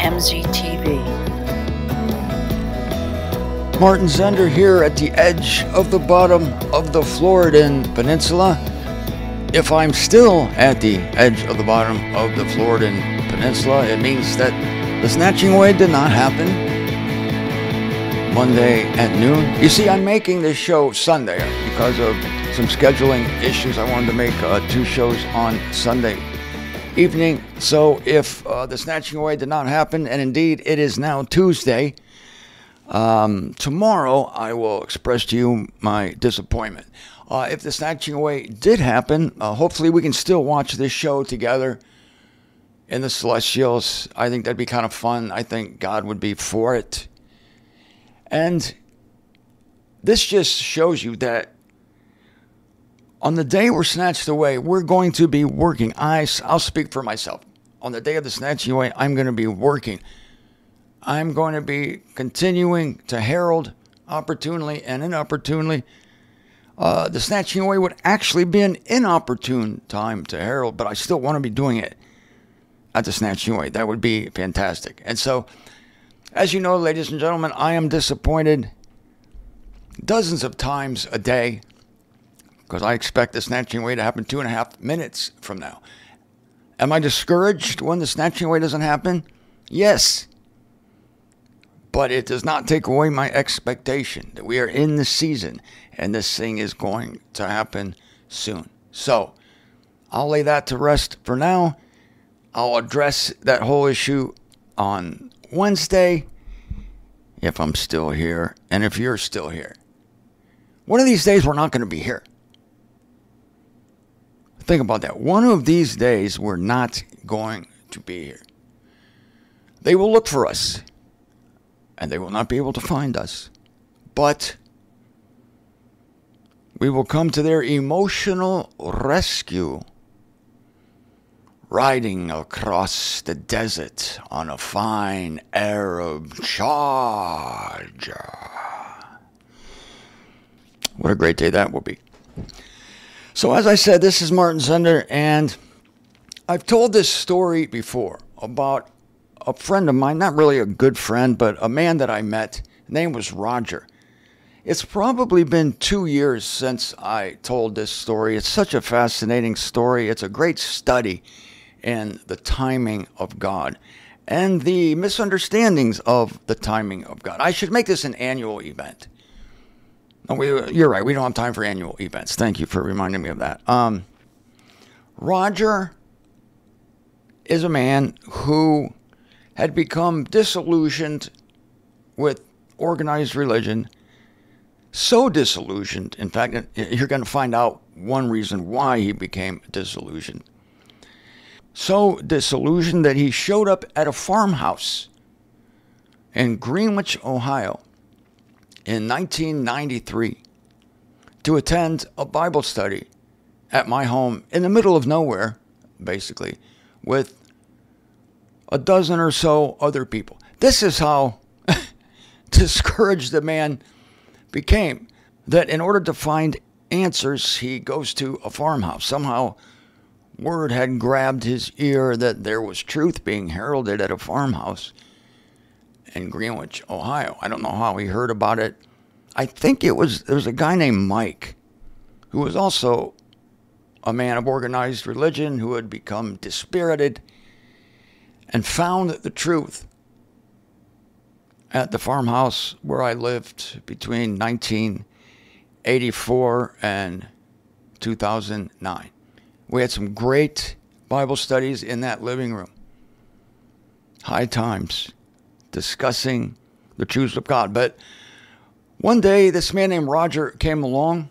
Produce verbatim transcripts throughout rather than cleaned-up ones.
M Z T V. Martin Zender here at the edge of the bottom of the Floridan Peninsula. If I'm still at the edge of the bottom of the Floridan Peninsula, it means that the snatching away did not happen Monday at noon. You see, I'm making this show Sunday because of some scheduling issues. I wanted to make uh, two shows on Sunday evening. So if uh, the snatching away did not happen, and indeed it is now Tuesday, um, tomorrow I will express to you my disappointment. Uh, if the snatching away did happen, uh, hopefully we can still watch this show together in the Celestials. I think that'd be kind of fun. I think God would be for it. And this just shows you that on the day we're snatched away, we're going to be working. I, I'll speak for myself. On the day of the snatching away, I'm going to be working. I'm going to be continuing to herald opportunely and inopportunely. Uh, the snatching away would actually be an inopportune time to herald, but I still want to be doing it at the snatching away. That would be fantastic. And so, as you know, ladies and gentlemen, I am disappointed dozens of times a day because I expect the snatching away to happen two and a half minutes from now. Am I discouraged when the snatching away doesn't happen? Yes. But it does not take away my expectation that we are in the season and this thing is going to happen soon. So I'll lay that to rest for now. I'll address that whole issue on Wednesday if I'm still here and if you're still here. One of these days we're not going to be here. Think about that. One of these days we're not going to be here. They will look for us and they will not be able to find us. But we will come to their emotional rescue, riding across the desert on a fine Arab charger. What a great day that will be. So as I said, this is Martin Zender, and I've told this story before about a friend of mine, not really a good friend, but a man that I met. His name was Roger. It's probably been two years since I told this story. It's such a fascinating story. It's a great study in the timing of God and the misunderstandings of the timing of God. I should make this an annual event. No, we, you're right. We don't have time for annual events. Thank you for reminding me of that. Um, Roger is a man who had become disillusioned with organized religion. So disillusioned, in fact, you're going to find out one reason why he became disillusioned. So disillusioned that he showed up at a farmhouse in Greenwich, Ohio in nineteen ninety-three to attend a Bible study at my home in the middle of nowhere, basically, with a dozen or so other people. This is how discouraged the man became, that in order to find answers, he goes to a farmhouse. Somehow, word had grabbed his ear that there was truth being heralded at a farmhouse in Greenwich, Ohio. I don't know how he heard about it. I think it was, there was a guy named Mike who was also a man of organized religion who had become dispirited and found the truth at the farmhouse where I lived between nineteen eighty-four and two thousand nine. We had some great Bible studies in that living room. High times discussing the truths of God. But one day, this man named Roger came along.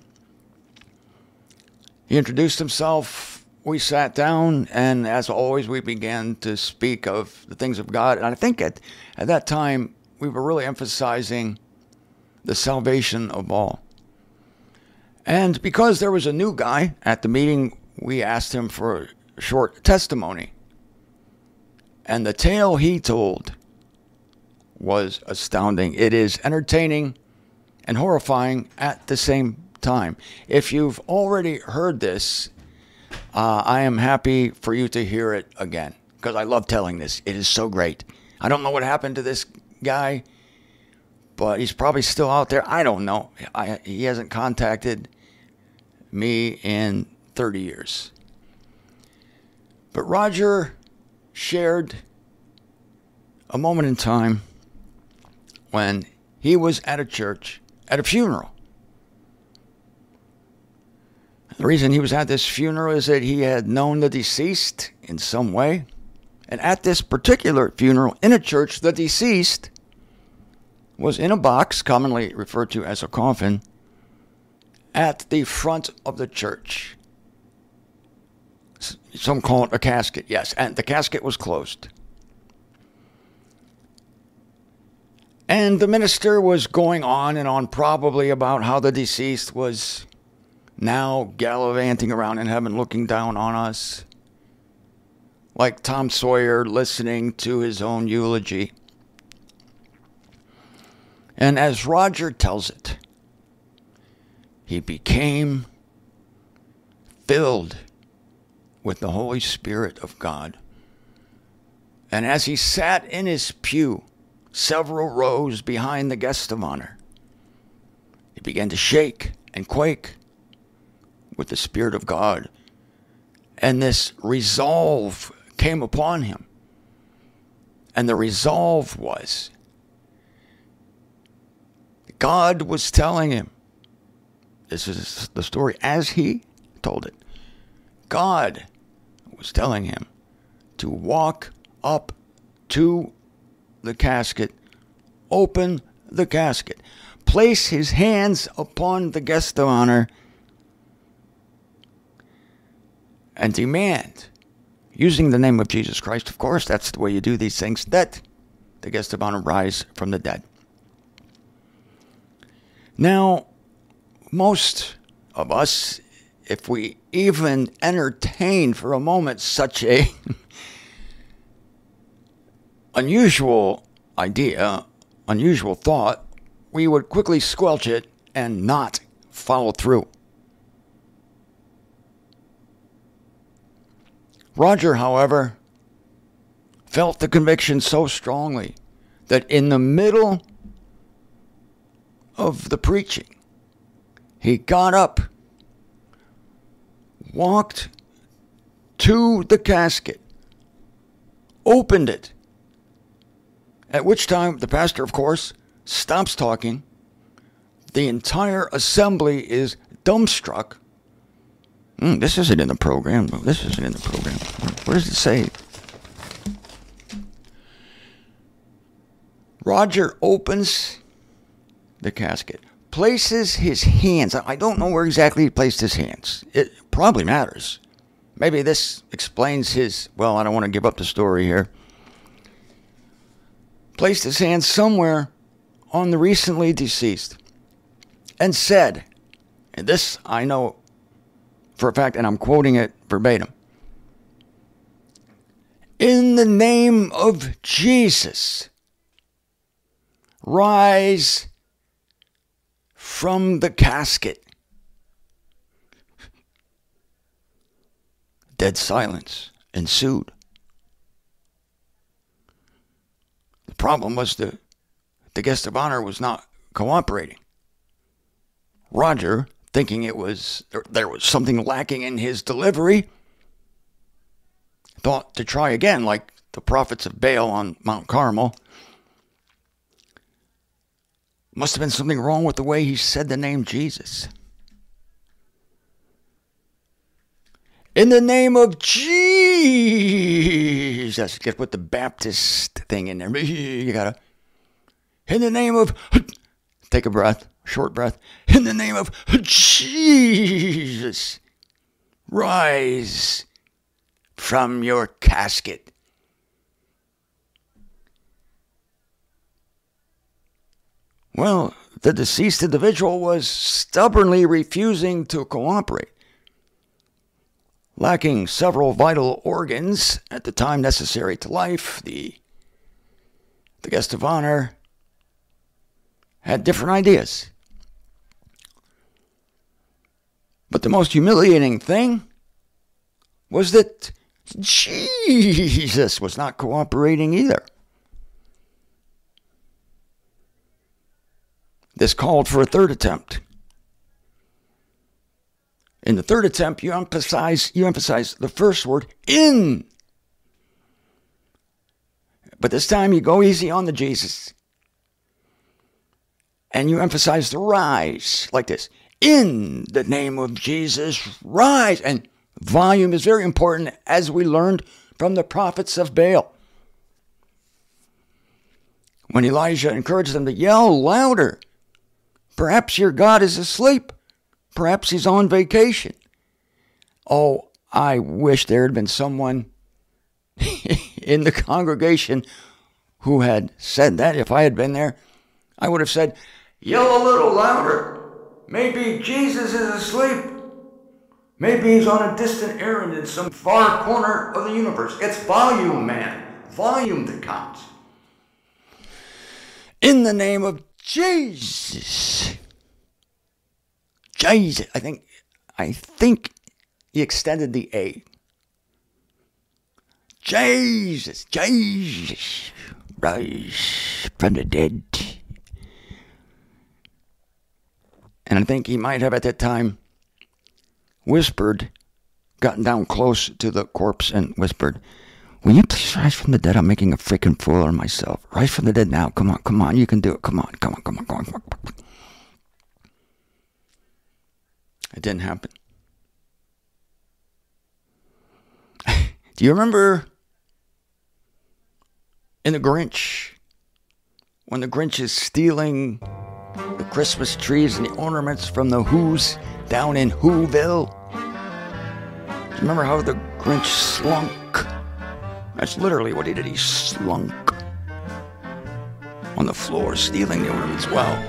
He introduced himself. We sat down, and as always, we began to speak of the things of God. And I think at, at that time, we were really emphasizing the salvation of all. And because there was a new guy at the meeting, we asked him for a short testimony. And the tale he told was astounding. It is entertaining and horrifying at the same time. If you've already heard this, uh, I am happy for you to hear it again, because I love telling this. It is so great. I don't know what happened to this guy, but he's probably still out there. I don't know. I, he hasn't contacted me in thirty years. But Roger shared a moment in time when he was at a church, at a funeral. The reason he was at this funeral is that he had known the deceased in some way. And at this particular funeral in a church, the deceased was in a box, commonly referred to as a coffin, at the front of the church. Some call it a casket, yes. And the casket was closed. And the minister was going on and on probably about how the deceased was now gallivanting around in heaven looking down on us, like Tom Sawyer listening to his own eulogy. And as Roger tells it, he became filled with the Holy Spirit of God. And as he sat in his pew, several rows behind the guest of honor, he began to shake and quake with the Spirit of God. And this resolve came upon him. And the resolve was, God was telling him, this is the story as he told it, God was telling him to walk up to the casket, open the casket, place his hands upon the guest of honor, and demand, using the name of Jesus Christ, of course, that's the way you do these things, that the guest of honor rise from the dead. Now, most of us, if we even entertain for a moment such a unusual idea, unusual thought, we would quickly squelch it and not follow through. Roger, however, felt the conviction so strongly that in the middle of the preaching, he got up, walked to the casket, opened it, at which time the pastor, of course, stops talking. The entire assembly is dumbstruck. Mm, this isn't in the program. This isn't in the program. What does it say? Roger opens the casket, places his hands. I don't know where exactly he placed his hands. It probably matters. Maybe this explains his, well, I don't want to give up the story here. Placed his hands somewhere on the recently deceased and said, and this I know for a fact, and I'm quoting it verbatim, in the name of Jesus, rise from the casket. Dead silence ensued. The problem was the, the guest of honor was not cooperating. Roger, thinking it was there, there was something lacking in his delivery, thought to try again, like the prophets of Baal on Mount Carmel. Must have been something wrong with the way he said the name Jesus. In the name of Jesus. Get with the Baptist thing in there. You gotta. In the name of. Take a breath. Short breath. In the name of Jesus. Rise from your casket. Well, the deceased individual was stubbornly refusing to cooperate. Lacking several vital organs at the time necessary to life, the, the guest of honor had different ideas. But the most humiliating thing was that Jesus was not cooperating either. This called for a third attempt. In the third attempt, you emphasize you emphasize the first word, in. But this time you go easy on the Jesus. And you emphasize the rise, like this. In the name of Jesus, rise. And volume is very important, as we learned from the prophets of Baal. When Elijah encouraged them to yell louder, perhaps your God is asleep. Perhaps he's on vacation. Oh, I wish there had been someone in the congregation who had said that. If I had been there, I would have said, yell a little louder. Maybe Jesus is asleep. Maybe he's on a distant errand in some far corner of the universe. It's volume, man. Volume that counts. In the name of Jesus. Jesus. I think, I think he extended the A. Jesus. Jesus. Rise from the dead. And I think he might have at that time whispered, gotten down close to the corpse and whispered, will you please rise from the dead? I'm making a freaking fool of myself. Rise from the dead now. Come on, come on. You can do it. Come on, come on, come on, come on. Come on. It didn't happen. Do you remember in The Grinch, when the Grinch is stealing the Christmas trees and the ornaments from the Who's down in Whoville? Do you remember how the Grinch slunk? That's literally what he did. He slunk on the floor, stealing the ornaments. Well,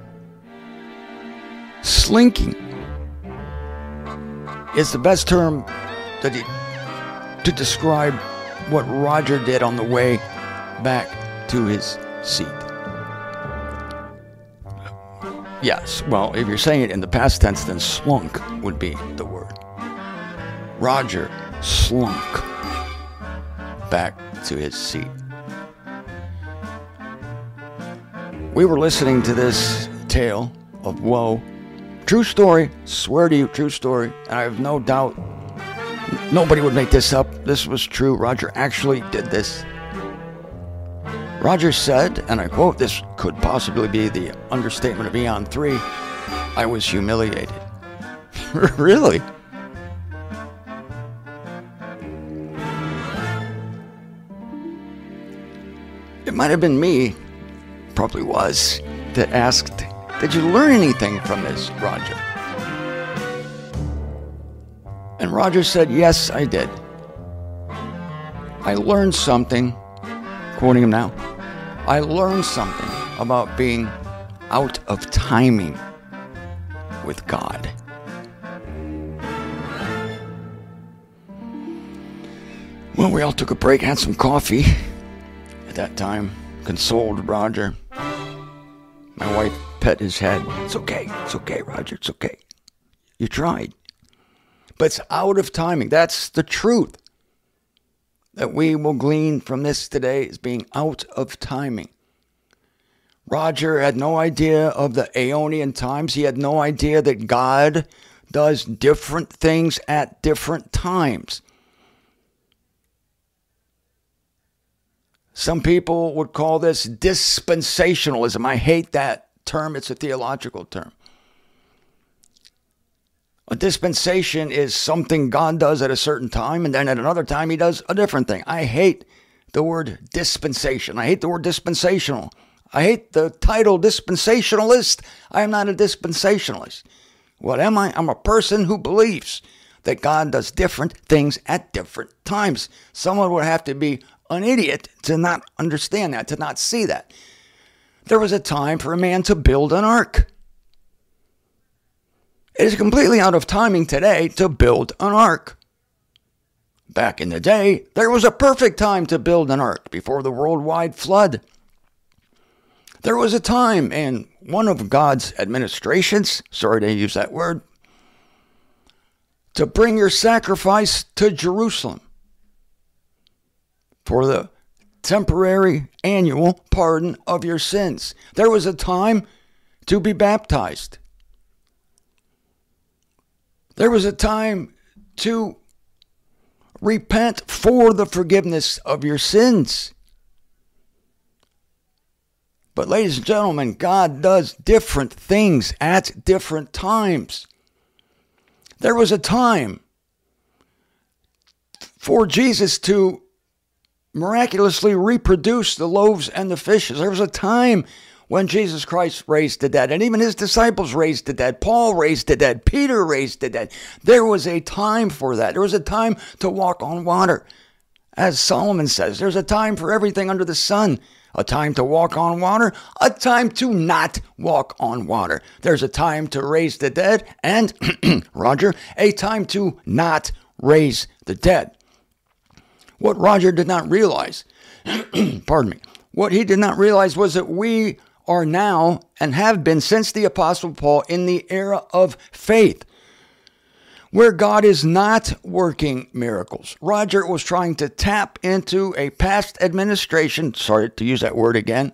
slinking is the best term that he, to describe what Roger did on the way back to his seat. Yes, well, if you're saying it in the past tense, then slunk would be the word. Roger slunk back to his seat. We were listening to this tale of woe. True story, swear to you, true story. And I have no doubt nobody would make this up. This was true. Roger actually did this. Roger said, and I quote, this could possibly be the understatement of Eon three, I was humiliated. Really? It might have been me, probably was, that asked, did you learn anything from this, Roger? And Roger said, yes, I did. I learned something, quoting him now, I learned something about being out of timing with God. Well, we all took a break, had some coffee. At that time, consoled Roger. My wife pet his head. It's okay, it's okay, Roger, it's okay. You tried. But it's out of timing. That's the truth that we will glean from this today, is being out of timing. Roger had no idea of the Aeonian times. He had no idea that God does different things at different times. Some people would call this dispensationalism. I hate that term. It's a theological term. A dispensation is something God does at a certain time, and then at another time he does a different thing. I hate the word dispensation. I hate the word dispensational. I hate the title dispensationalist. I am not a dispensationalist. What am I? I'm a person who believes that God does different things at different times. Someone would have to be an idiot to not understand that, to not see that. There was a time for a man to build an ark. It is completely out of timing today to build an ark. Back in the day, there was a perfect time to build an ark before the worldwide flood. There was a time in one of God's administrations, sorry to use that word, to bring your sacrifice to Jerusalem for the temporary annual pardon of your sins. There was a time to be baptized. There was a time to repent for the forgiveness of your sins. But ladies and gentlemen, God does different things at different times. There was a time for Jesus to miraculously reproduce the loaves and the fishes. There was a time when Jesus Christ raised the dead, and even his disciples raised the dead. Paul raised the dead. Peter raised the dead. There was a time for that. There was a time to walk on water. As Solomon says, there's a time for everything under the sun. A time to walk on water, a time to not walk on water. There's a time to raise the dead, and, Roger, a time to not raise the dead. What Roger did not realize, pardon me, what he did not realize was that we are now, and have been since the Apostle Paul, in the era of faith, where God is not working miracles. Roger was trying to tap into a past administration, sorry to use that word again,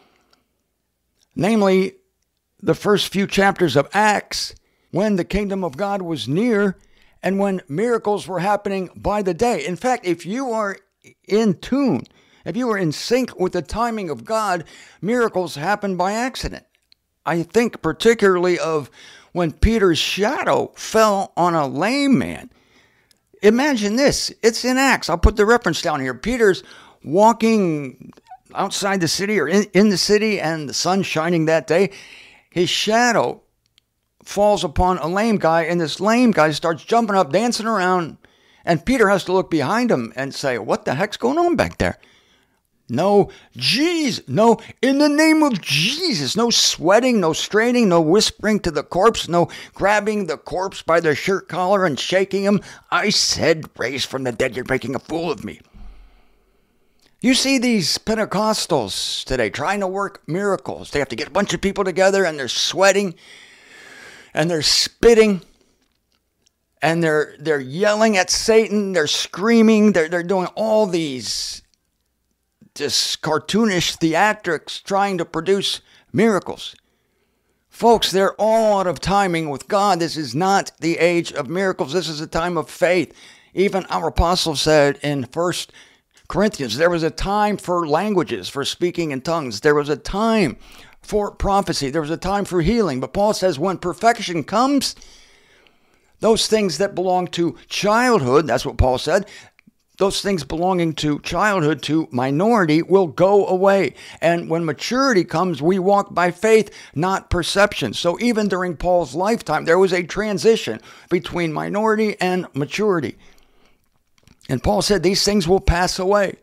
namely the first few chapters of Acts, when the kingdom of God was near and when miracles were happening by the day. In fact, if you are in tune, if you are in sync with the timing of God, miracles happen by accident. I think particularly of when Peter's shadow fell on a lame man. Imagine this. It's in Acts. I'll put the reference down here. Peter's walking outside the city or in, in the city, and the sun's shining that day. His shadow falls upon a lame guy, and this lame guy starts jumping up, dancing around, and Peter has to look behind him and say, what the heck's going on back there? No, Jesus, no, in the name of Jesus, no sweating, no straining, no whispering to the corpse, no grabbing the corpse by the shirt collar and shaking him. I said, raised from the dead, you're making a fool of me. You see these Pentecostals today trying to work miracles. They have to get a bunch of people together, and they're sweating, and they're spitting, and they're they're yelling at Satan, they're screaming, they're, they're doing all these just cartoonish theatrics trying to produce miracles. Folks, they're all out of timing with God. This is not the age of miracles. This is a time of faith. Even our apostle said in First Corinthians, there was a time for languages, for speaking in tongues. There was a time for prophecy. There was a time for healing. But Paul says when perfection comes, those things that belong to childhood, that's what Paul said, those things belonging to childhood, to minority, will go away. And when maturity comes, we walk by faith, not perception. So even during Paul's lifetime, there was a transition between minority and maturity. And Paul said these things will pass away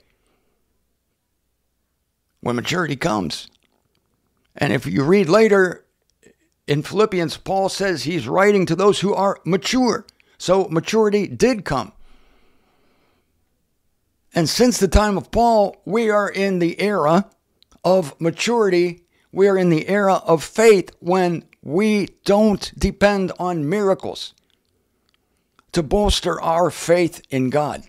when maturity comes. And if you read later in Philippians, Paul says he's writing to those who are mature. So maturity did come. And since the time of Paul, we are in the era of maturity. We are in the era of faith when we don't depend on miracles to bolster our faith in God.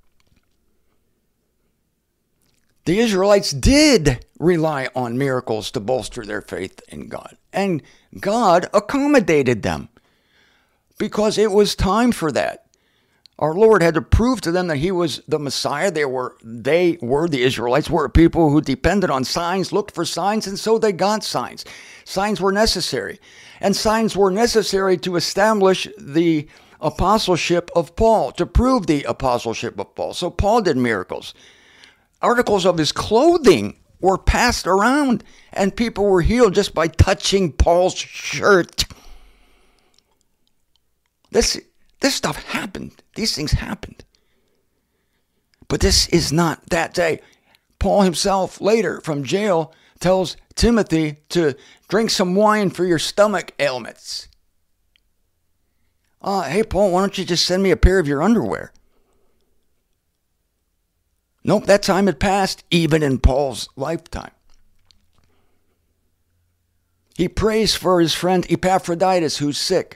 The Israelites did rely on miracles to bolster their faith in God. And God accommodated them because it was time for that. Our Lord had to prove to them that he was the Messiah. They were, they were, the Israelites were people who depended on signs, looked for signs, and so they got signs. Signs were necessary. And signs were necessary to establish the apostleship of Paul, to prove the apostleship of Paul. So Paul did miracles. Articles of his clothing were passed around, and people were healed just by touching Paul's shirt. This This stuff happened. These things happened. But this is not that day. Paul himself later from jail tells Timothy to drink some wine for your stomach ailments. Uh, hey, Paul, why don't you just send me a pair of your underwear? Nope, that time had passed even in Paul's lifetime. He prays for his friend Epaphroditus, who's sick.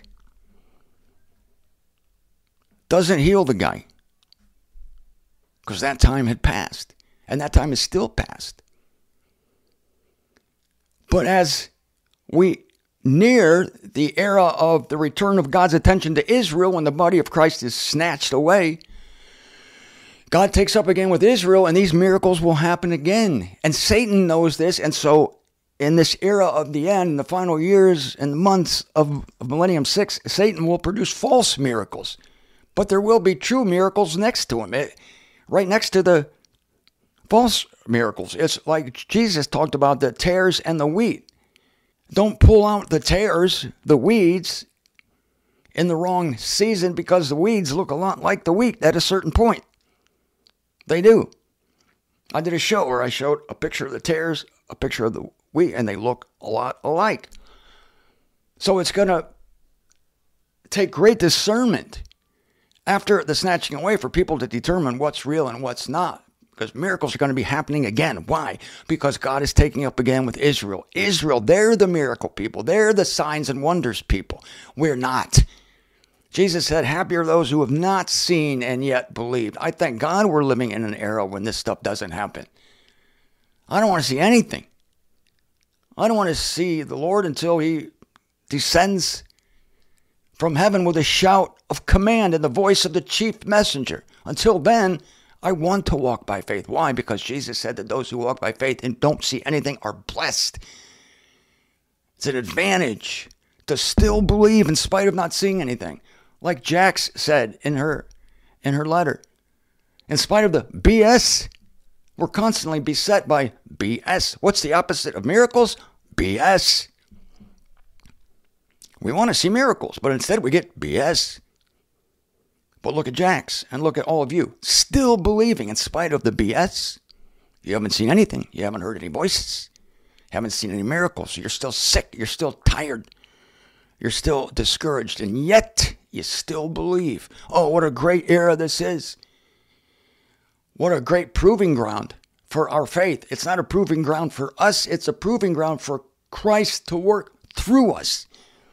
Doesn't heal the guy because that time had passed, and that time is still past. But as we near the era of the return of God's attention to Israel when the body of Christ is snatched away. God takes up again with Israel, and these miracles will happen again. And Satan knows this, and so in this era of the end, in the final years and months of, of Millennium six, Satan will produce false miracles. But there will be true miracles next to him, it, right next to the false miracles. It's like Jesus talked about the tares and the wheat. Don't pull out the tares, the weeds, in the wrong season, because the weeds look a lot like the wheat at a certain point. They do. I did a show where I showed a picture of the tares, a picture of the wheat, and they look a lot alike. So it's going to take great discernment after the snatching away for people to determine what's real and what's not. Because miracles are going to be happening again. Why? Because God is taking up again with Israel. Israel, they're the miracle people. They're the signs and wonders people. We're not. Jesus said, happy are those who have not seen and yet believed. I thank God we're living in an era when this stuff doesn't happen. I don't want to see anything. I don't want to see the Lord until he descends from heaven with a shout of command and the voice of the chief messenger. Until then, I want to walk by faith. Why? Because Jesus said that those who walk by faith and don't see anything are blessed. It's an advantage to still believe in spite of not seeing anything. Like Jax said in her in her letter. In spite of the B S, we're constantly beset by B S. What's the opposite of miracles? B S. We want to see miracles, but instead we get B S. But look at Jax and look at all of you, still believing in spite of the B S. You haven't seen anything. You haven't heard any voices. You haven't seen any miracles. You're still sick. You're still tired. You're still discouraged. And yet, you still believe. Oh, what a great era this is. What a great proving ground for our faith. It's not a proving ground for us. It's a proving ground for Christ to work through us.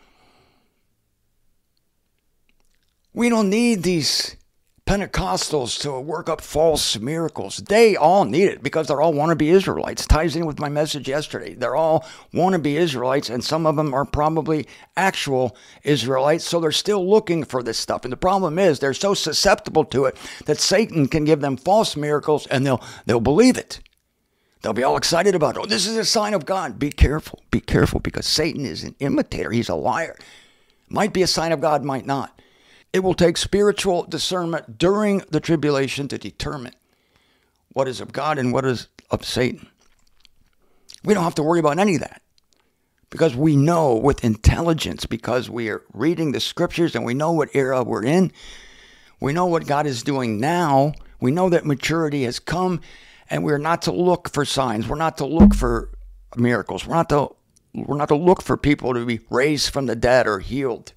We don't need these Pentecostals to work up false miracles. They all need it because they're all wannabe Israelites. Ties in with my message yesterday. They're all wannabe Israelites, and some of them are probably actual Israelites, so they're still looking for this stuff. And the problem is they're so susceptible to it that Satan can give them false miracles, and they'll they'll believe it. They'll be all excited about it. Oh, this is a sign of God. Be careful. Be careful, because Satan is an imitator. He's a liar. Might be a sign of God, might not. It will take spiritual discernment during the tribulation to determine what is of God and what is of Satan. We don't have to worry about any of that because we know with intelligence, because we are reading the scriptures and we know what era we're in. We know what God is doing now. We know that maturity has come, and we're not to look for signs. We're not to look for miracles. We're not to, we're not to look for people to be raised from the dead or healed.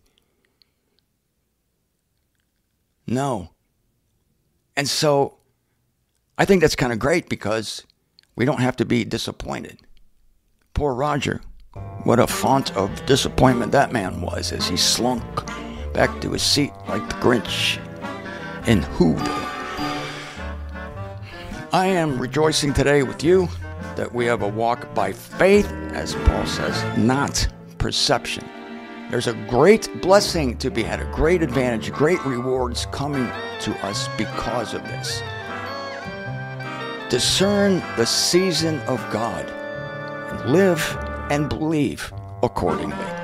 No. And so I think that's kind of great because we don't have to be disappointed. Poor Roger. What a font of disappointment that man was as he slunk back to his seat like the Grinch in Whoville. I am rejoicing today with you that we have a walk by faith, as Paul says, not perception. There's a great blessing to be had, a great advantage, great rewards coming to us because of this. Discern the season of God and live and believe accordingly.